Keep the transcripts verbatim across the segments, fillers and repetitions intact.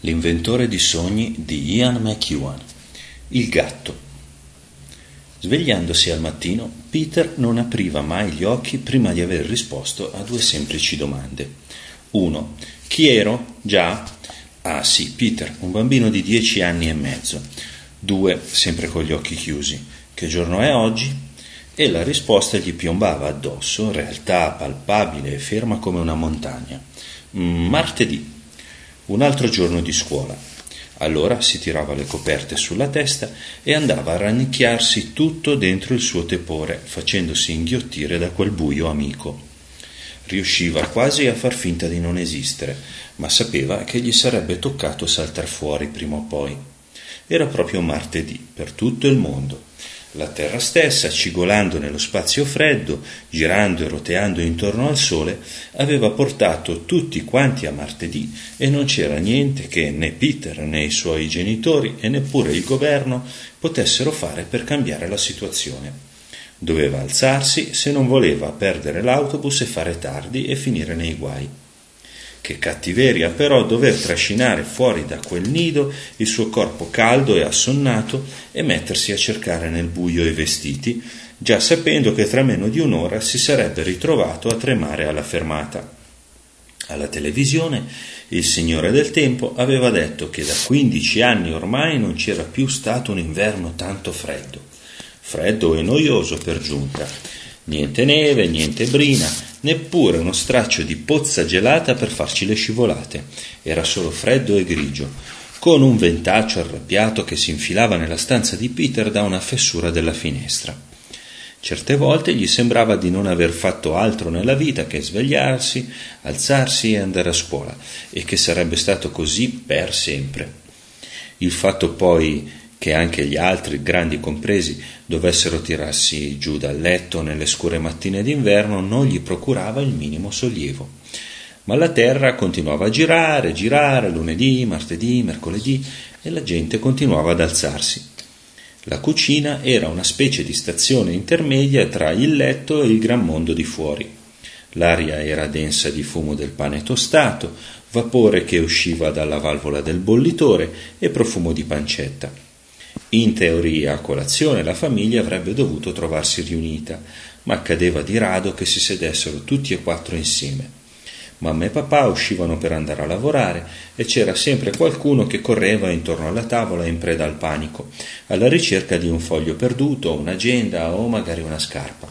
L'inventore di sogni di Ian McEwan. Il gatto. Svegliandosi al mattino, Peter non apriva mai gli occhi prima di aver risposto a due semplici domande. uno. Chi ero? Già? Ah sì, Peter, un bambino di dieci anni e mezzo. due. Sempre con gli occhi chiusi. Che giorno è oggi? E la risposta gli piombava addosso, realtà palpabile e ferma come una montagna. Martedì. Un altro giorno di scuola. Allora si tirava le coperte sulla testa e andava a rannicchiarsi tutto dentro il suo tepore, facendosi inghiottire da quel buio amico. Riusciva quasi a far finta di non esistere, ma sapeva che gli sarebbe toccato saltar fuori prima o poi. Era proprio martedì, per tutto il mondo. La terra stessa, cigolando nello spazio freddo, girando e roteando intorno al sole, aveva portato tutti quanti a martedì e non c'era niente che né Peter né i suoi genitori e neppure il governo potessero fare per cambiare la situazione. Doveva alzarsi se non voleva perdere l'autobus e fare tardi e finire nei guai. Che cattiveria però dover trascinare fuori da quel nido il suo corpo caldo e assonnato e mettersi a cercare nel buio i vestiti, già sapendo che tra meno di un'ora si sarebbe ritrovato a tremare alla fermata. Alla televisione il Signore del Tempo aveva detto che da quindici anni ormai non c'era più stato un inverno tanto freddo. Freddo e noioso per giunta. Niente neve, niente brina, neppure uno straccio di pozza gelata per farci le scivolate. Era solo freddo e grigio, con un ventaccio arrabbiato che si infilava nella stanza di Peter da una fessura della finestra. Certe volte gli sembrava di non aver fatto altro nella vita che svegliarsi, alzarsi e andare a scuola, e che sarebbe stato così per sempre. Il fatto poi che anche gli altri, grandi compresi, dovessero tirarsi giù dal letto nelle scure mattine d'inverno non gli procurava il minimo sollievo. Ma la terra continuava a girare, girare, lunedì, martedì, mercoledì, e la gente continuava ad alzarsi. La cucina era una specie di stazione intermedia tra il letto e il gran mondo di fuori. L'aria era densa di fumo del pane tostato, vapore che usciva dalla valvola del bollitore e profumo di pancetta. In teoria, a colazione la famiglia avrebbe dovuto trovarsi riunita, ma accadeva di rado che si sedessero tutti e quattro insieme. Mamma e papà uscivano per andare a lavorare e c'era sempre qualcuno che correva intorno alla tavola in preda al panico, alla ricerca di un foglio perduto, un'agenda o magari una scarpa.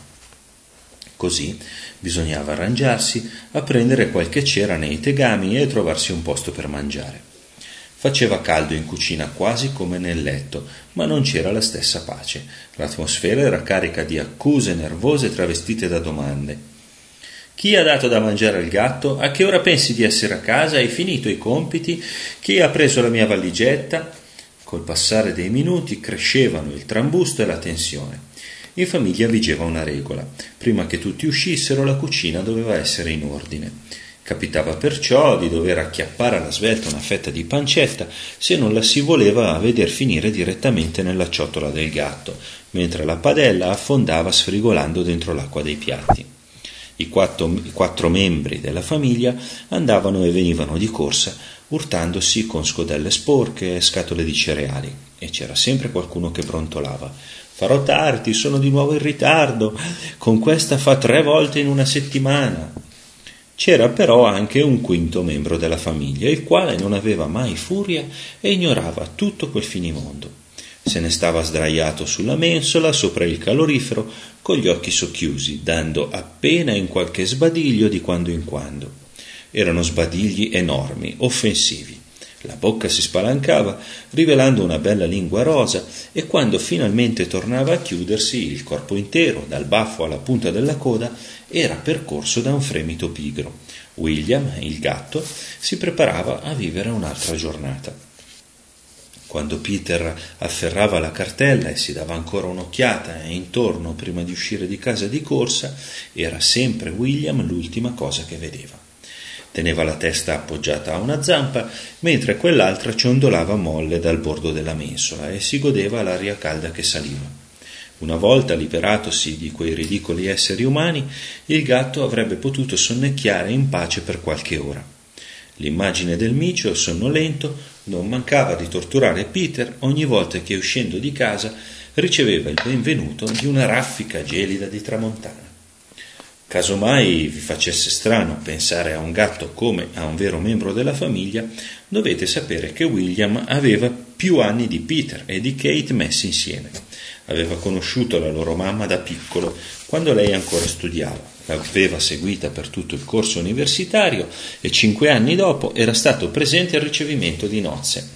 Così bisognava arrangiarsi a prendere qualche cera nei tegami e trovarsi un posto per mangiare. Faceva caldo in cucina quasi come nel letto, ma non c'era la stessa pace. L'atmosfera era carica di accuse nervose travestite da domande. Chi ha dato da mangiare al gatto? A che ora pensi di essere a casa? Hai finito i compiti? Chi ha preso la mia valigetta? Col passare dei minuti crescevano il trambusto e la tensione. In famiglia vigeva una regola. Prima che tutti uscissero, la cucina doveva essere in ordine. Capitava perciò di dover acchiappare alla svelta una fetta di pancetta se non la si voleva veder finire direttamente nella ciotola del gatto, mentre la padella affondava sfrigolando dentro l'acqua dei piatti. I quattro, i quattro membri della famiglia andavano e venivano di corsa, urtandosi con scodelle sporche e scatole di cereali, e c'era sempre qualcuno che brontolava. «Farò tardi, sono di nuovo in ritardo, con questa fa tre volte in una settimana». C'era però anche un quinto membro della famiglia, il quale non aveva mai furia e ignorava tutto quel finimondo. Se ne stava sdraiato sulla mensola, sopra il calorifero, con gli occhi socchiusi, dando appena in qualche sbadiglio di quando in quando. Erano sbadigli enormi, offensivi. La bocca si spalancava, rivelando una bella lingua rosa, e quando finalmente tornava a chiudersi, il corpo intero, dal baffo alla punta della coda, era percorso da un fremito pigro. William, il gatto, si preparava a vivere un'altra giornata. Quando Peter afferrava la cartella e si dava ancora un'occhiata intorno prima di uscire di casa di corsa, era sempre William l'ultima cosa che vedeva. Teneva la testa appoggiata a una zampa, mentre quell'altra ciondolava molle dal bordo della mensola e si godeva l'aria calda che saliva. Una volta liberatosi di quei ridicoli esseri umani, il gatto avrebbe potuto sonnecchiare in pace per qualche ora. L'immagine del micio, sonnolento, non mancava di torturare Peter ogni volta che, uscendo di casa, riceveva il benvenuto di una raffica gelida di tramontana. Casomai vi facesse strano pensare a un gatto come a un vero membro della famiglia, dovete sapere che William aveva più anni di Peter e di Kate messi insieme. Aveva conosciuto la loro mamma da piccolo, quando lei ancora studiava. L'aveva seguita per tutto il corso universitario e cinque anni dopo era stato presente al ricevimento di nozze.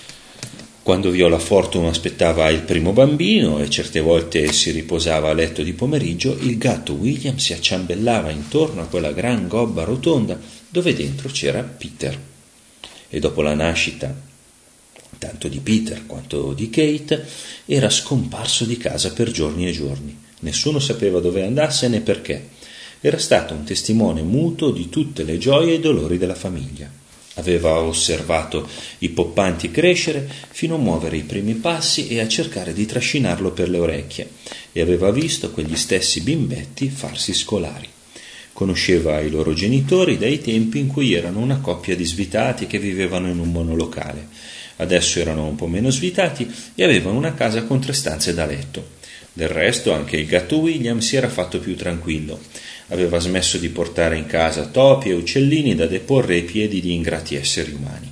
Quando Viola Fortune aspettava il primo bambino e certe volte si riposava a letto di pomeriggio, il gatto William si acciambellava intorno a quella gran gobba rotonda dove dentro c'era Peter. E dopo la nascita, tanto di Peter quanto di Kate, era scomparso di casa per giorni e giorni. Nessuno sapeva dove andasse né perché. Era stato un testimone muto di tutte le gioie e i dolori della famiglia. Aveva osservato i poppanti crescere fino a muovere i primi passi e a cercare di trascinarlo per le orecchie, e aveva visto quegli stessi bimbetti farsi scolari. Conosceva i loro genitori dai tempi in cui erano una coppia di svitati che vivevano in un monolocale. Adesso erano un po' meno svitati e avevano una casa con tre stanze da letto. Del resto anche il gatto William si era fatto più tranquillo. Aveva smesso di portare in casa topi e uccellini da deporre ai piedi di ingrati esseri umani.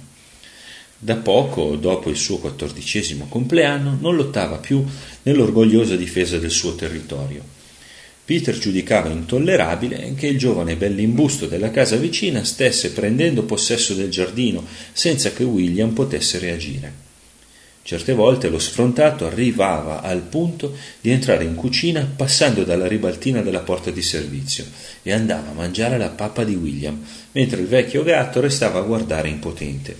Da poco, dopo il suo quattordicesimo compleanno, non lottava più nell'orgogliosa difesa del suo territorio. Peter giudicava intollerabile che il giovane bellimbusto della casa vicina stesse prendendo possesso del giardino senza che William potesse reagire. Certe volte lo sfrontato arrivava al punto di entrare in cucina passando dalla ribaltina della porta di servizio e andava a mangiare la pappa di William, mentre il vecchio gatto restava a guardare impotente.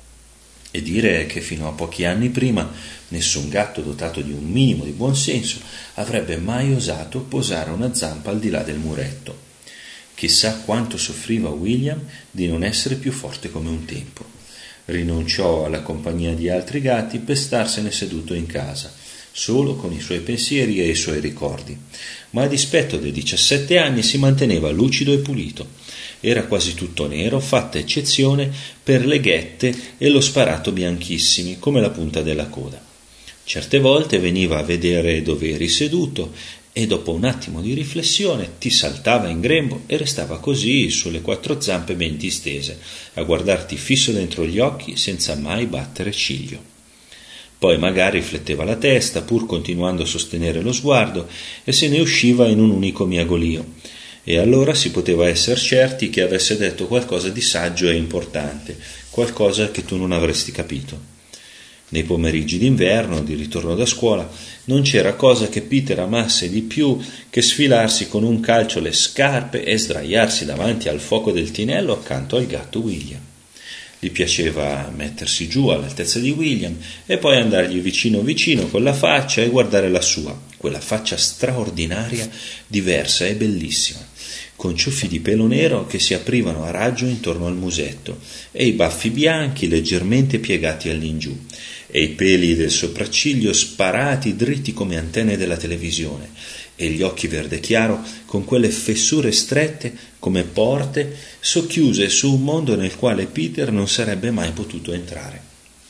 E dire che fino a pochi anni prima nessun gatto dotato di un minimo di buonsenso avrebbe mai osato posare una zampa al di là del muretto. Chissà quanto soffriva William di non essere più forte come un tempo. Rinunciò alla compagnia di altri gatti per starsene seduto in casa, solo con i suoi pensieri e i suoi ricordi. Ma a dispetto dei diciassette anni si manteneva lucido e pulito. Era quasi tutto nero, fatta eccezione per le ghette e lo sparato bianchissimi, come la punta della coda. Certe volte veniva a vedere dove eri seduto e dopo un attimo di riflessione ti saltava in grembo e restava così sulle quattro zampe ben distese, a guardarti fisso dentro gli occhi senza mai battere ciglio. Poi magari fletteva la testa, pur continuando a sostenere lo sguardo, e se ne usciva in un unico miagolio. E allora si poteva essere certi che avesse detto qualcosa di saggio e importante, qualcosa che tu non avresti capito. Nei pomeriggi d'inverno, di ritorno da scuola, non c'era cosa che Peter amasse di più che sfilarsi con un calcio le scarpe e sdraiarsi davanti al fuoco del tinello accanto al gatto William. Gli piaceva mettersi giù all'altezza di William e poi andargli vicino vicino con la faccia e guardare la sua, quella faccia straordinaria, diversa e bellissima, con ciuffi di pelo nero che si aprivano a raggio intorno al musetto e i baffi bianchi leggermente piegati all'ingiù, e i peli del sopracciglio sparati dritti come antenne della televisione, e gli occhi verde chiaro con quelle fessure strette come porte socchiuse su un mondo nel quale Peter non sarebbe mai potuto entrare.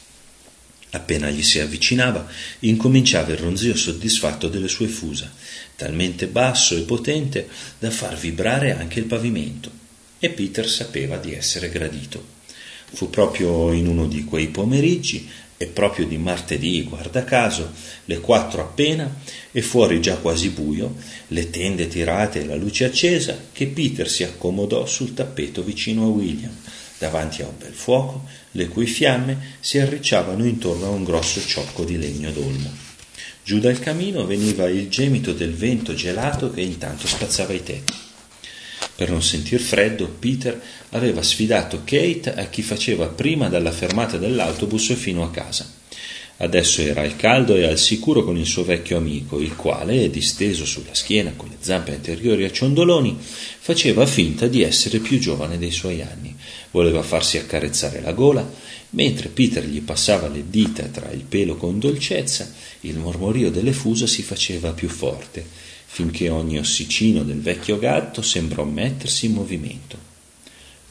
Appena gli si avvicinava, incominciava il ronzio soddisfatto delle sue fusa, talmente basso e potente da far vibrare anche il pavimento, e Peter sapeva di essere gradito. Fu proprio in uno di quei pomeriggi, e proprio di martedì, guarda caso, le quattro appena, e fuori già quasi buio, le tende tirate e la luce accesa, che Peter si accomodò sul tappeto vicino a William, davanti a un bel fuoco, le cui fiamme si arricciavano intorno a un grosso ciocco di legno d'olmo. Giù dal camino veniva il gemito del vento gelato che intanto spazzava i tetti. Per non sentir freddo, Peter aveva sfidato Kate a chi faceva prima dalla fermata dell'autobus fino a casa. Adesso era al caldo e al sicuro con il suo vecchio amico, il quale, disteso sulla schiena con le zampe anteriori a ciondoloni, faceva finta di essere più giovane dei suoi anni. Voleva farsi accarezzare la gola, mentre Peter gli passava le dita tra il pelo con dolcezza, il mormorio delle fusa si faceva più forte, finché ogni ossicino del vecchio gatto sembrò mettersi in movimento.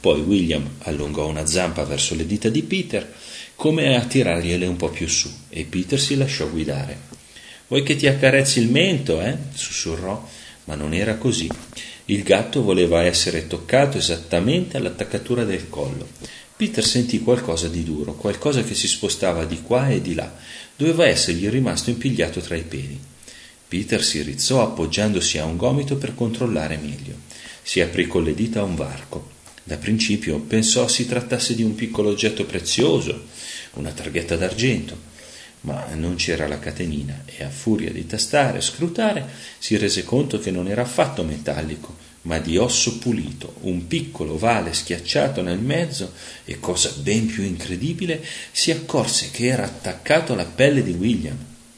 Poi William allungò una zampa verso le dita di Peter, come a tirargliele un po' più su, e Peter si lasciò guidare. «Vuoi che ti accarezzi il mento, eh?» sussurrò, ma non era così. Il gatto voleva essere toccato esattamente all'attaccatura del collo. Peter sentì qualcosa di duro, qualcosa che si spostava di qua e di là. Doveva essergli rimasto impigliato tra i peli. Peter si rizzò appoggiandosi a un gomito per controllare meglio. Si aprì con le dita a un varco. Da principio pensò si trattasse di un piccolo oggetto prezioso, una targhetta d'argento, ma non c'era la catenina e a furia di tastare e scrutare si rese conto che non era affatto metallico, ma di osso pulito, un piccolo ovale schiacciato nel mezzo e, cosa ben più incredibile, si accorse che era attaccato alla pelle di William.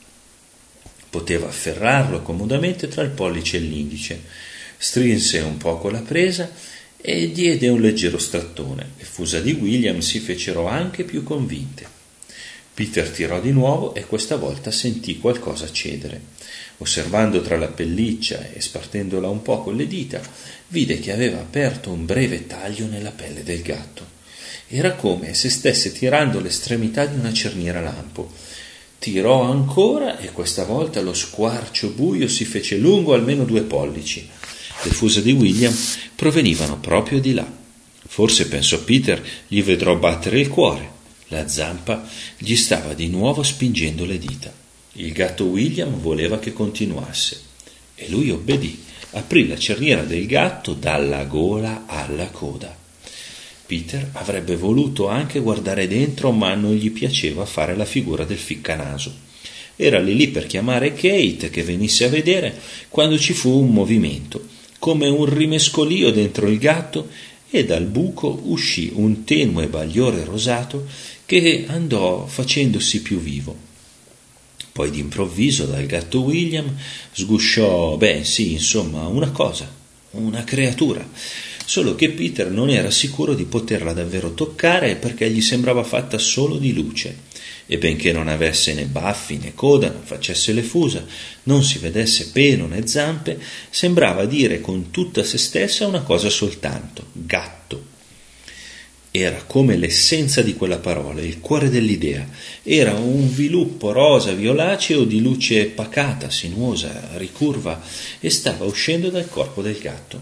Poteva afferrarlo comodamente tra il pollice e l'indice. Strinse un poco la presa e diede un leggero strattone. Le fusa di William si fecero anche più convinte. Peter tirò di nuovo e questa volta sentì qualcosa cedere. Osservando tra la pelliccia e spartendola un po' con le dita, vide che aveva aperto un breve taglio nella pelle del gatto. Era come se stesse tirando l'estremità di una cerniera lampo. Tirò ancora e questa volta lo squarcio buio si fece lungo almeno due pollici. Le fusa di William provenivano proprio di là. Forse, pensò Peter, gli vedrò battere il cuore. La zampa gli stava di nuovo spingendo le dita. Il gatto William voleva che continuasse e lui obbedì. Aprì la cerniera del gatto dalla gola alla coda. Peter avrebbe voluto anche guardare dentro, ma non gli piaceva fare la figura del ficcanaso. Era lì lì per chiamare Kate che venisse a vedere quando ci fu un movimento, come un rimescolio dentro il gatto, e dal buco uscì un tenue bagliore rosato che andò facendosi più vivo. Poi d'improvviso dal gatto William sgusciò, beh sì, insomma, una cosa, una creatura, solo che Peter non era sicuro di poterla davvero toccare perché gli sembrava fatta solo di luce, e benché non avesse né baffi né coda, non facesse le fusa, non si vedesse pelo né zampe, sembrava dire con tutta se stessa una cosa soltanto: gatto. Era come l'essenza di quella parola, il cuore dell'idea. Era un viluppo rosa violaceo di luce pacata, sinuosa, ricurva, e stava uscendo dal corpo del gatto.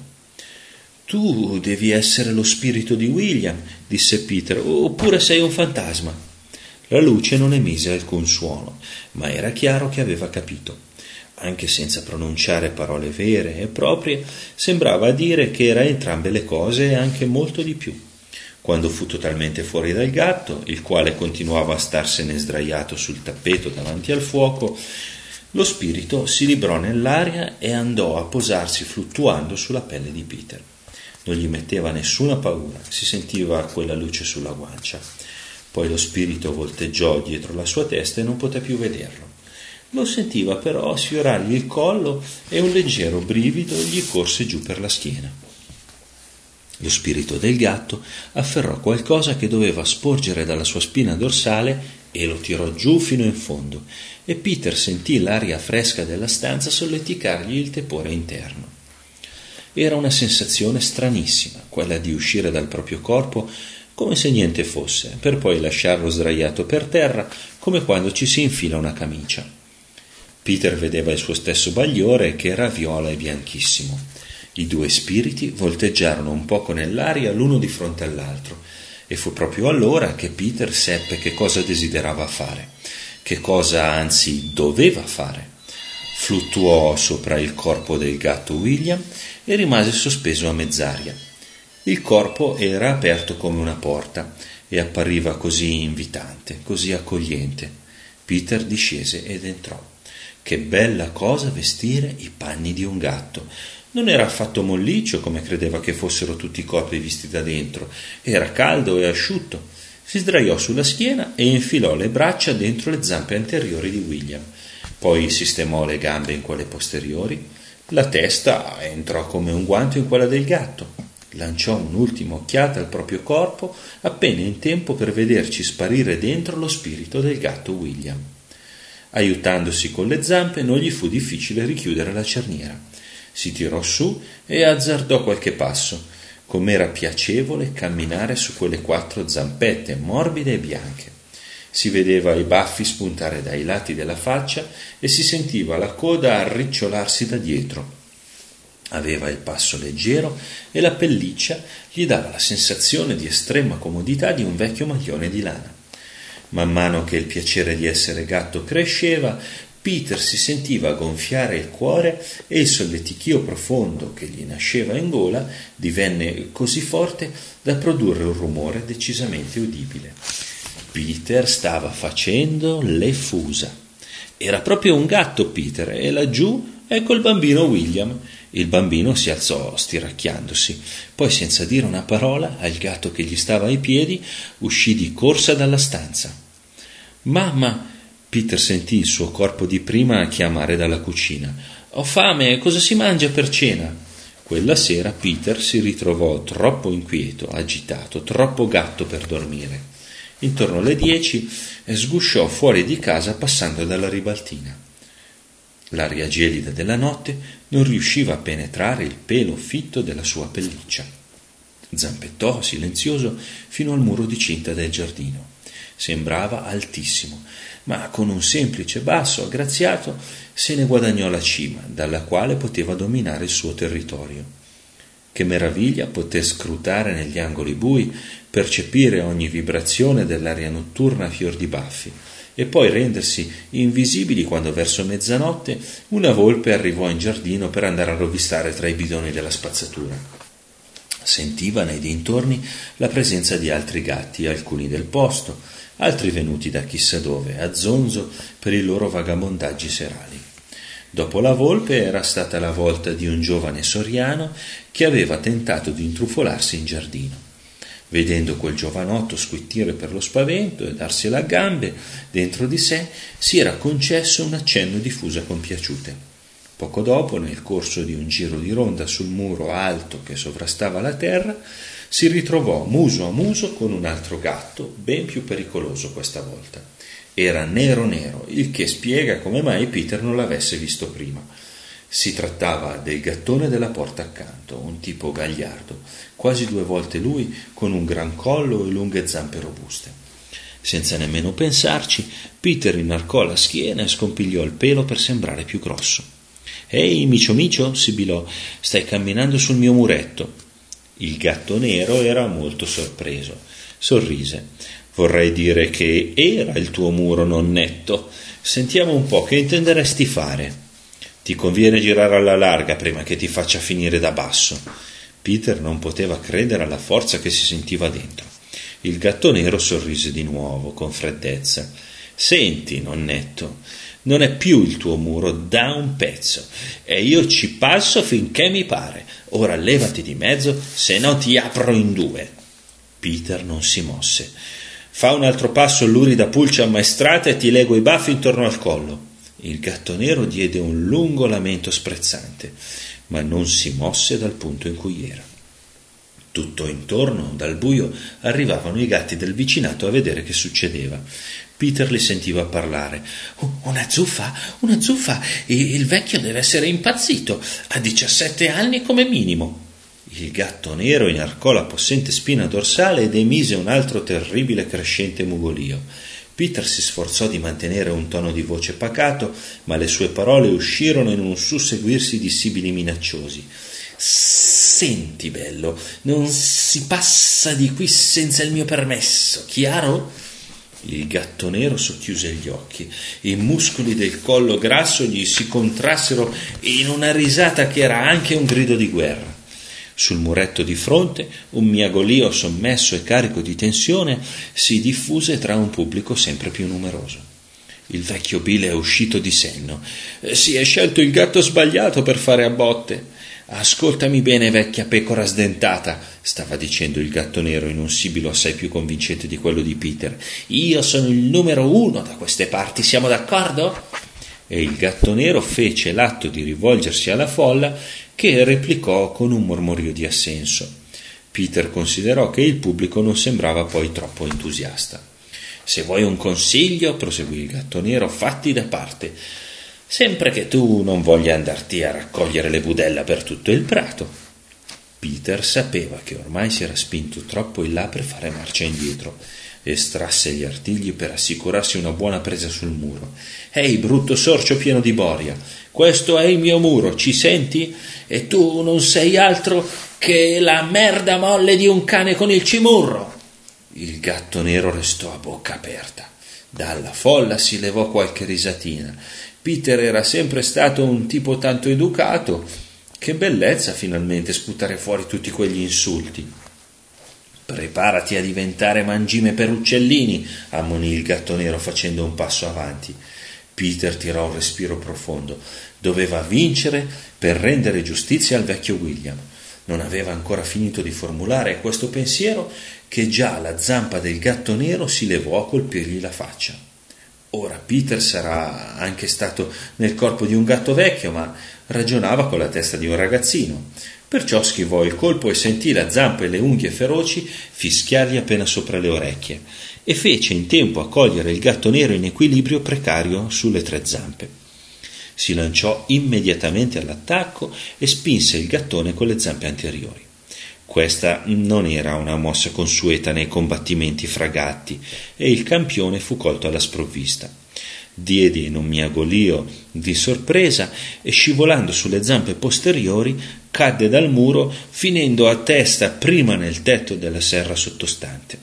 «Tu devi essere lo spirito di William», disse Peter, «oppure sei un fantasma». La luce non emise alcun suono, ma era chiaro che aveva capito. Anche senza pronunciare parole vere e proprie, sembrava dire che era entrambe le cose e anche molto di più. Quando fu totalmente fuori dal gatto, il quale continuava a starsene sdraiato sul tappeto davanti al fuoco, lo spirito si librò nell'aria e andò a posarsi fluttuando sulla pelle di Peter. Non gli metteva nessuna paura, si sentiva quella luce sulla guancia. Poi lo spirito volteggiò dietro la sua testa e non poté più vederlo. Lo sentiva però sfiorargli il collo e un leggero brivido gli corse giù per la schiena. Lo spirito del gatto afferrò qualcosa che doveva sporgere dalla sua spina dorsale e lo tirò giù fino in fondo, e Peter sentì l'aria fresca della stanza solleticargli il tepore interno. Era una sensazione stranissima, quella di uscire dal proprio corpo come se niente fosse, per poi lasciarlo sdraiato per terra come quando ci si infila una camicia. Peter vedeva il suo stesso bagliore che era viola e bianchissimo. I due spiriti volteggiarono un poco nell'aria l'uno di fronte all'altro, e fu proprio allora che Peter seppe che cosa desiderava fare, che cosa anzi doveva fare. Fluttuò sopra il corpo del gatto William e rimase sospeso a mezz'aria. Il corpo era aperto come una porta e appariva così invitante, così accogliente. Peter discese ed entrò. Che bella cosa vestire i panni di un gatto! Non era affatto molliccio come credeva che fossero tutti i corpi visti da dentro. Era caldo e asciutto. Si sdraiò sulla schiena e infilò le braccia dentro le zampe anteriori di William. Poi sistemò le gambe in quelle posteriori. La testa entrò come un guanto in quella del gatto. Lanciò un'ultima occhiata al proprio corpo, appena in tempo per vederci sparire dentro lo spirito del gatto William. Aiutandosi con le zampe, non gli fu difficile richiudere la cerniera. Si tirò su e azzardò qualche passo. com'era piacevole camminare su quelle quattro zampette morbide e bianche. Si vedeva i baffi spuntare dai lati della faccia e si sentiva la coda arricciolarsi da dietro. Aveva il passo leggero e la pelliccia gli dava la sensazione di estrema comodità di un vecchio maglione di lana. Man mano che il piacere di essere gatto cresceva, Peter si sentiva gonfiare il cuore e il solletichio profondo che gli nasceva in gola divenne così forte da produrre un rumore decisamente udibile. Peter stava facendo le fusa. Era proprio un gatto Peter, e laggiù ecco il bambino William. Il bambino si alzò stiracchiandosi, poi senza dire una parola al gatto che gli stava ai piedi uscì di corsa dalla stanza. «Mamma!» Peter sentì il suo corpo di prima chiamare dalla cucina. «Ho fame, cosa si mangia per cena?» Quella sera Peter si ritrovò troppo inquieto, agitato, troppo gatto per dormire. Intorno alle dieci sgusciò fuori di casa passando dalla ribaltina. L'aria gelida della notte non riusciva a penetrare il pelo fitto della sua pelliccia. Zampettò silenzioso fino al muro di cinta del giardino. Sembrava altissimo, ma con un semplice basso aggraziato se ne guadagnò la cima, dalla quale poteva dominare il suo territorio. Che meraviglia poter scrutare negli angoli bui, percepire ogni vibrazione dell'aria notturna a fior di baffi, e poi rendersi invisibili quando verso mezzanotte una volpe arrivò in giardino per andare a rovistare tra i bidoni della spazzatura. Sentiva nei dintorni la presenza di altri gatti, alcuni del posto, altri venuti da chissà dove, a zonzo per i loro vagabondaggi serali. Dopo la volpe era stata la volta di un giovane soriano che aveva tentato di intrufolarsi in giardino. Vedendo quel giovanotto squittire per lo spavento e darsela a gambe, dentro di sé si era concesso un accenno di fusa compiaciute. Poco dopo, nel corso di un giro di ronda sul muro alto che sovrastava la terra, si ritrovò muso a muso con un altro gatto, ben più pericoloso questa volta. Era nero nero, il che spiega come mai Peter non l'avesse visto prima. Si trattava del gattone della porta accanto, un tipo gagliardo, quasi due volte lui, con un gran collo e lunghe zampe robuste. Senza nemmeno pensarci, Peter inarcò la schiena e scompigliò il pelo per sembrare più grosso. «Ehi, micio micio», sibilò, «stai camminando sul mio muretto». Il gatto nero era molto sorpreso. Sorrise. «Vorrei dire che era il tuo muro, nonnetto. Sentiamo un po', che intenderesti fare?» «Ti conviene girare alla larga prima che ti faccia finire da basso». Peter non poteva credere alla forza che si sentiva dentro. Il gatto nero sorrise di nuovo, con freddezza. «Senti, nonnetto, non è più il tuo muro da un pezzo, e io ci passo finché mi pare. Ora levati di mezzo, se no ti apro in due». Peter non si mosse. «Fa un altro passo, lurida pulce ammaestrata, e ti lego i baffi intorno al collo». Il gatto nero diede un lungo lamento sprezzante, ma non si mosse dal punto in cui era. Tutto intorno, dal buio, arrivavano i gatti del vicinato a vedere che succedeva. Peter li sentiva parlare. Oh, «Una zuffa, una zuffa, il vecchio deve essere impazzito, ha diciassette anni come minimo». Il gatto nero inarcò la possente spina dorsale ed emise un altro terribile crescente mugolio. Peter si sforzò di mantenere un tono di voce pacato, ma le sue parole uscirono in un susseguirsi di sibili minacciosi. «Senti, bello, non si passa di qui senza il mio permesso, chiaro?» Il gatto nero socchiuse gli occhi. I muscoli del collo grasso gli si contrassero in una risata che era anche un grido di guerra. Sul muretto di fronte un miagolio sommesso e carico di tensione si diffuse tra un pubblico sempre più numeroso. Il vecchio Bill è uscito di senno. «Si è scelto il gatto sbagliato per fare a botte». «Ascoltami bene, vecchia pecora sdentata», stava dicendo il gatto nero in un sibilo assai più convincente di quello di Peter. «Io sono il numero uno da queste parti, siamo d'accordo?» E il gatto nero fece l'atto di rivolgersi alla folla, che replicò con un mormorio di assenso. Peter considerò che il pubblico non sembrava poi troppo entusiasta. «Se vuoi un consiglio», proseguì il gatto nero, «fatti da parte, sempre che tu non voglia andarti a raccogliere le budella per tutto il prato». Peter sapeva che ormai si era spinto troppo in là per fare marcia indietro. Estrasse gli artigli per assicurarsi una buona presa sul muro. «Ehi, brutto sorcio pieno di boria, questo è il mio muro, ci senti? E tu non sei altro che la merda molle di un cane con il cimurro!» Il gatto nero restò a bocca aperta. Dalla folla si levò qualche risatina. Peter era sempre stato un tipo tanto educato. Che bellezza finalmente sputare fuori tutti quegli insulti. «Preparati a diventare mangime per uccellini», ammonì il gatto nero facendo un passo avanti. Peter tirò un respiro profondo. Doveva vincere per rendere giustizia al vecchio William. Non aveva ancora finito di formulare questo pensiero che già la zampa del gatto nero si levò a colpirgli la faccia. Ora Peter sarà anche stato nel corpo di un gatto vecchio, ma ragionava con la testa di un ragazzino. Perciò schivò il colpo e sentì la zampa e le unghie feroci fischiargli appena sopra le orecchie, e fece in tempo a cogliere il gatto nero in equilibrio precario sulle tre zampe. Si lanciò immediatamente all'attacco e spinse il gattone con le zampe anteriori. Questa non era una mossa consueta nei combattimenti fra gatti, e il campione fu colto alla sprovvista. Diede in un miagolio di sorpresa e, scivolando sulle zampe posteriori, cadde dal muro, finendo a testa prima nel tetto della serra sottostante.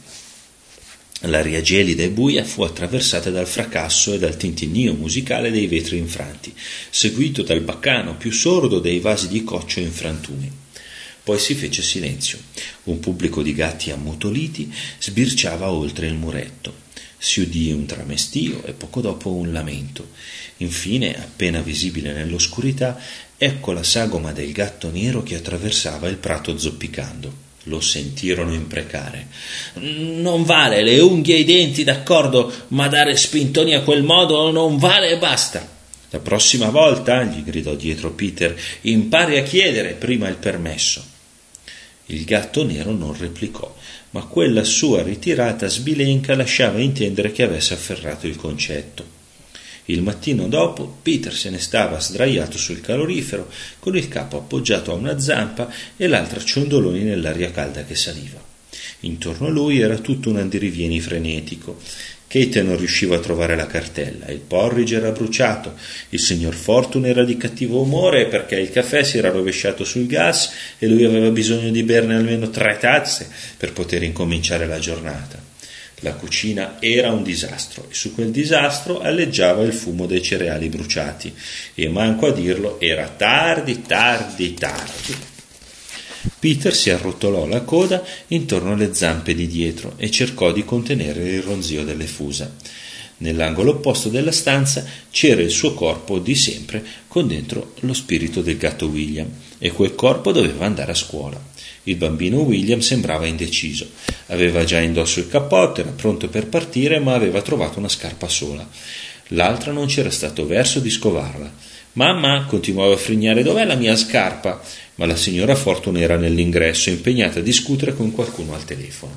L'aria gelida e buia fu attraversata dal fracasso e dal tintinnio musicale dei vetri infranti, seguito dal baccano più sordo dei vasi di coccio in frantumi. Poi si fece silenzio. Un pubblico di gatti ammutoliti sbirciava oltre il muretto. Si udì un tramestio e poco dopo un lamento. Infine, appena visibile nell'oscurità, ecco la sagoma del gatto nero che attraversava il prato zoppicando. Lo sentirono imprecare. «Non vale, le unghie e i denti, d'accordo, ma dare spintoni a quel modo non vale e basta!» «La prossima volta», gli gridò dietro Peter, «impari a chiedere prima il permesso». Il gatto nero non replicò, ma quella sua ritirata sbilenca lasciava intendere che avesse afferrato il concetto. Il mattino dopo Peter se ne stava sdraiato sul calorifero, con il capo appoggiato a una zampa e l'altra ciondoloni nell'aria calda che saliva. Intorno a lui era tutto un andirivieni frenetico. Kate non riusciva a trovare la cartella, il porridge era bruciato, il signor Fortune era di cattivo umore perché il caffè si era rovesciato sul gas e lui aveva bisogno di berne almeno tre tazze per poter incominciare la giornata. La cucina era un disastro e su quel disastro alleggiava il fumo dei cereali bruciati e, manco a dirlo, era tardi, tardi, tardi. Peter si arrotolò la coda intorno alle zampe di dietro e cercò di contenere il ronzio delle fusa. Nell'angolo opposto della stanza c'era il suo corpo di sempre, con dentro lo spirito del gatto William, e quel corpo doveva andare a scuola. Il bambino William sembrava indeciso. Aveva già indosso il cappotto, era pronto per partire, ma aveva trovato una scarpa sola. L'altra non c'era stato verso di scovarla. «Mamma», continuava a frignare, «dov'è la mia scarpa?» Ma la signora Fortune era nell'ingresso, impegnata a discutere con qualcuno al telefono.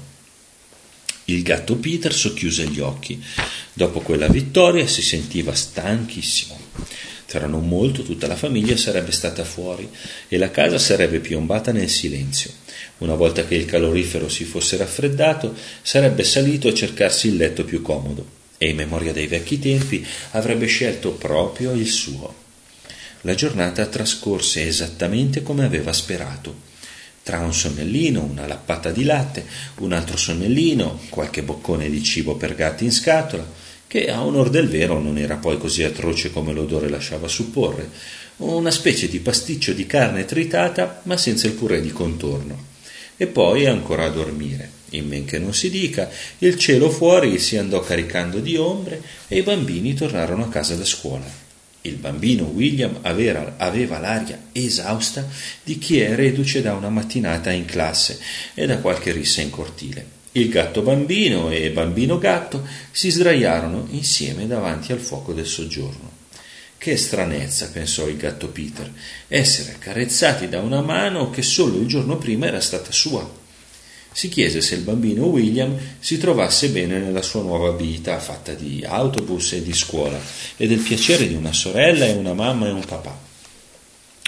Il gatto Peter socchiuse gli occhi. Dopo quella vittoria si sentiva stanchissimo. Tra non molto tutta la famiglia sarebbe stata fuori e la casa sarebbe piombata nel silenzio. Una volta che il calorifero si fosse raffreddato, sarebbe salito a cercarsi il letto più comodo e, in memoria dei vecchi tempi, avrebbe scelto proprio il suo. La giornata trascorse esattamente come aveva sperato. Tra un sonnellino, una lappata di latte, un altro sonnellino, qualche boccone di cibo per gatti in scatola, che a onor del vero non era poi così atroce come l'odore lasciava supporre, una specie di pasticcio di carne tritata ma senza il purè di contorno. E poi ancora a dormire. In men che non si dica, il cielo fuori si andò caricando di ombre e i bambini tornarono a casa da scuola. Il bambino William aveva, aveva l'aria esausta di chi è reduce da una mattinata in classe e da qualche rissa in cortile. Il gatto bambino e bambino gatto si sdraiarono insieme davanti al fuoco del soggiorno. Che stranezza, pensò il gatto Peter, essere accarezzati da una mano che solo il giorno prima era stata sua. Si chiese se il bambino William si trovasse bene nella sua nuova vita fatta di autobus e di scuola e del piacere di una sorella e una mamma e un papà.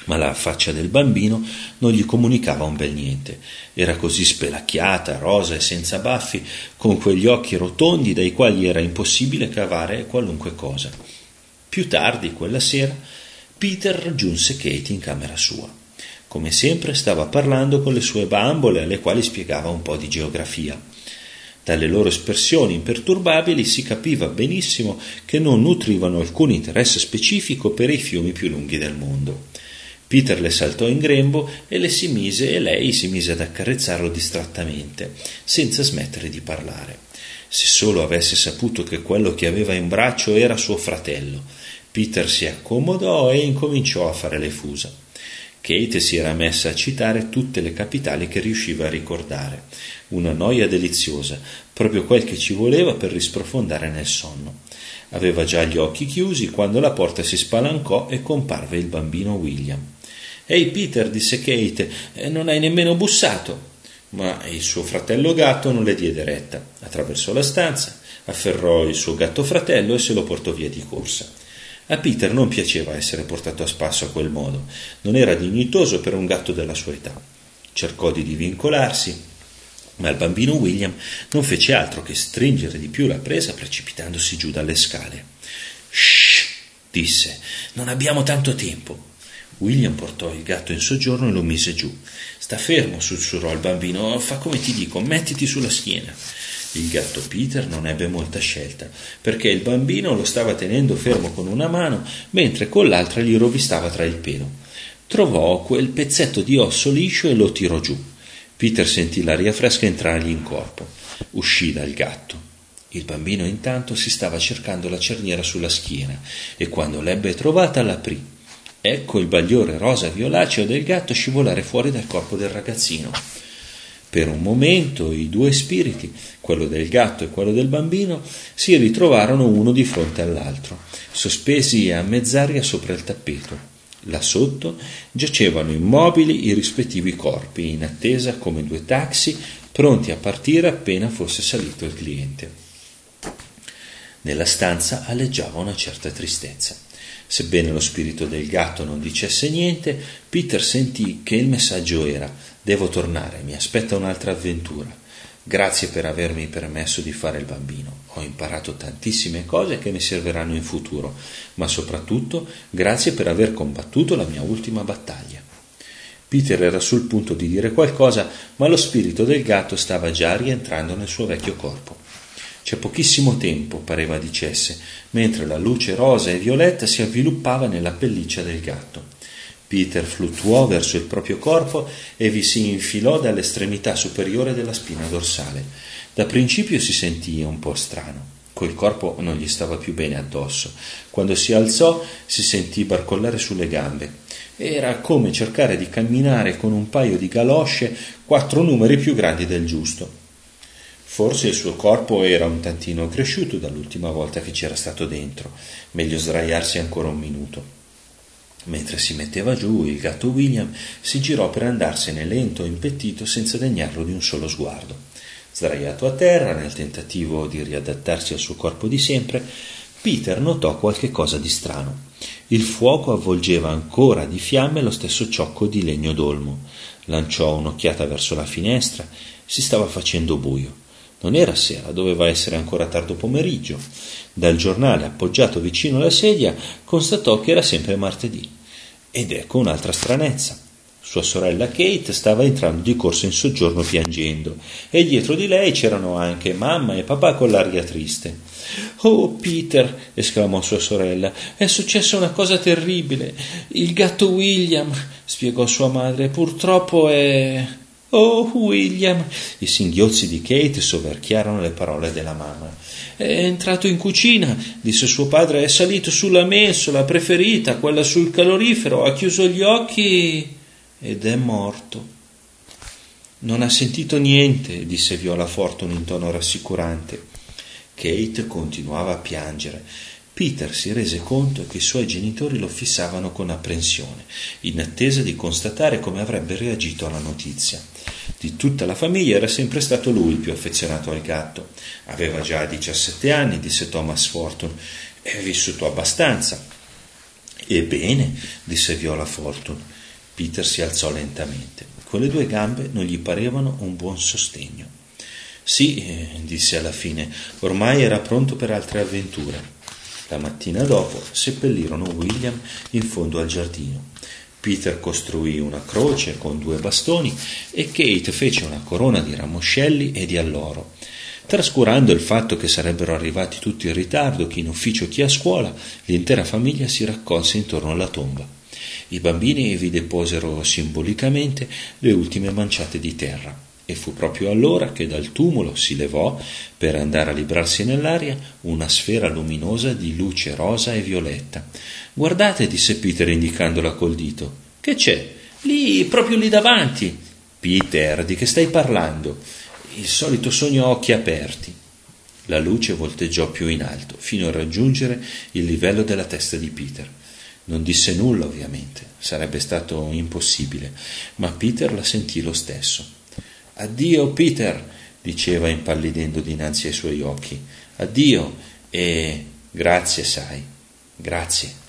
Ma la faccia del bambino non gli comunicava un bel niente. Era così spelacchiata, rosa e senza baffi, con quegli occhi rotondi dai quali era impossibile cavare qualunque cosa. Più tardi, quella sera, Peter raggiunse Kate in camera sua. Come sempre stava parlando con le sue bambole, alle quali spiegava un po' di geografia. Dalle loro espressioni imperturbabili si capiva benissimo che non nutrivano alcun interesse specifico per i fiumi più lunghi del mondo. Peter le saltò in grembo e, le si mise, e lei si mise ad accarezzarlo distrattamente, senza smettere di parlare. Se solo avesse saputo che quello che aveva in braccio era suo fratello. Peter si accomodò e incominciò a fare le fusa. Kate si era messa a citare tutte le capitali che riusciva a ricordare. Una noia deliziosa, proprio quel che ci voleva per risprofondare nel sonno. Aveva già gli occhi chiusi quando la porta si spalancò e comparve il bambino William. «Ehi Peter», disse Kate, «non hai nemmeno bussato». Ma il suo fratello gatto non le diede retta. Attraversò la stanza, afferrò il suo gatto fratello e se lo portò via di corsa. A Peter non piaceva essere portato a spasso a quel modo. Non era dignitoso per un gatto della sua età. Cercò di divincolarsi, ma il bambino William non fece altro che stringere di più la presa, precipitandosi giù dalle scale. «Shh!» disse, «non abbiamo tanto tempo». William portò il gatto in soggiorno e lo mise giù. «Sta fermo», sussurrò il bambino, «fa come ti dico, mettiti sulla schiena». Il gatto Peter non ebbe molta scelta, perché il bambino lo stava tenendo fermo con una mano, mentre con l'altra gli rovistava tra il pelo. Trovò quel pezzetto di osso liscio e lo tirò giù. Peter sentì l'aria fresca entrargli in corpo. Uscì dal gatto. Il bambino intanto si stava cercando la cerniera sulla schiena e quando l'ebbe trovata l'aprì. Ecco il bagliore rosa violaceo del gatto scivolare fuori dal corpo del ragazzino. Per un momento i due spiriti, quello del gatto e quello del bambino, si ritrovarono uno di fronte all'altro, sospesi a mezz'aria sopra il tappeto. Là sotto giacevano immobili i rispettivi corpi, in attesa come due taxi, pronti a partire appena fosse salito il cliente. Nella stanza aleggiava una certa tristezza. Sebbene lo spirito del gatto non dicesse niente, Peter sentì che il messaggio era: «Devo tornare, mi aspetta un'altra avventura. Grazie per avermi permesso di fare il bambino. Ho imparato tantissime cose che mi serviranno in futuro, ma soprattutto grazie per aver combattuto la mia ultima battaglia». Peter era sul punto di dire qualcosa, ma lo spirito del gatto stava già rientrando nel suo vecchio corpo. C'è pochissimo tempo, pareva dicesse, mentre la luce rosa e violetta si avviluppava nella pelliccia del gatto. Peter fluttuò verso il proprio corpo e vi si infilò dall'estremità superiore della spina dorsale. Da principio si sentì un po' strano. Col corpo non gli stava più bene addosso. Quando si alzò si sentì barcollare sulle gambe. Era come cercare di camminare con un paio di galosce quattro numeri più grandi del giusto. Forse il suo corpo era un tantino cresciuto dall'ultima volta che c'era stato dentro. Meglio sdraiarsi ancora un minuto. Mentre si metteva giù, il gatto William si girò per andarsene lento e impettito senza degnarlo di un solo sguardo. Sdraiato a terra, nel tentativo di riadattarsi al suo corpo di sempre, Peter notò qualche cosa di strano. Il fuoco avvolgeva ancora di fiamme lo stesso ciocco di legno d'olmo. Lanciò un'occhiata verso la finestra. Si stava facendo buio. Non era sera, doveva essere ancora tardo pomeriggio. Dal giornale appoggiato vicino alla sedia constatò che era sempre martedì. Ed ecco un'altra stranezza. Sua sorella Kate stava entrando di corsa in soggiorno piangendo e dietro di lei c'erano anche mamma e papà con l'aria triste. «Oh, Peter!» esclamò sua sorella. «È successa una cosa terribile. Il gatto William», spiegò sua madre, «purtroppo è...» «Oh, William!» I singhiozzi di Kate soverchiarono le parole della mamma. «È entrato in cucina», disse suo padre, «è salito sulla mensola preferita, quella sul calorifero, ha chiuso gli occhi ed è morto». «Non ha sentito niente», disse Viola Fortune in tono rassicurante. Kate continuava a piangere. Peter si rese conto che i suoi genitori lo fissavano con apprensione, in attesa di constatare come avrebbe reagito alla notizia. Di tutta la famiglia era sempre stato lui il più affezionato al gatto. Aveva già diciassette anni, disse Thomas Fortune, e vissuto abbastanza. Ebbene, disse Viola Fortune. Peter si alzò lentamente. Quelle due gambe non gli parevano un buon sostegno. Sì, eh, disse alla fine, ormai era pronto per altre avventure. La mattina dopo seppellirono William in fondo al giardino. Peter costruì una croce con due bastoni e Kate fece una corona di ramoscelli e di alloro. Trascurando il fatto che sarebbero arrivati tutti in ritardo, chi in ufficio, chi a scuola, l'intera famiglia si raccolse intorno alla tomba. I bambini vi deposero simbolicamente le ultime manciate di terra. E fu proprio allora che dal tumulo si levò, per andare a librarsi nell'aria, una sfera luminosa di luce rosa e violetta. «Guardate», disse Peter indicandola col dito. «Che c'è?» «Lì, proprio lì davanti». «Peter, di che stai parlando?» «Il solito sogno a occhi aperti». La luce volteggiò più in alto, fino a raggiungere il livello della testa di Peter. Non disse nulla, ovviamente, sarebbe stato impossibile, ma Peter la sentì lo stesso. «Addio, Peter», diceva impallidendo dinanzi ai suoi occhi. «Addio e grazie, sai, grazie».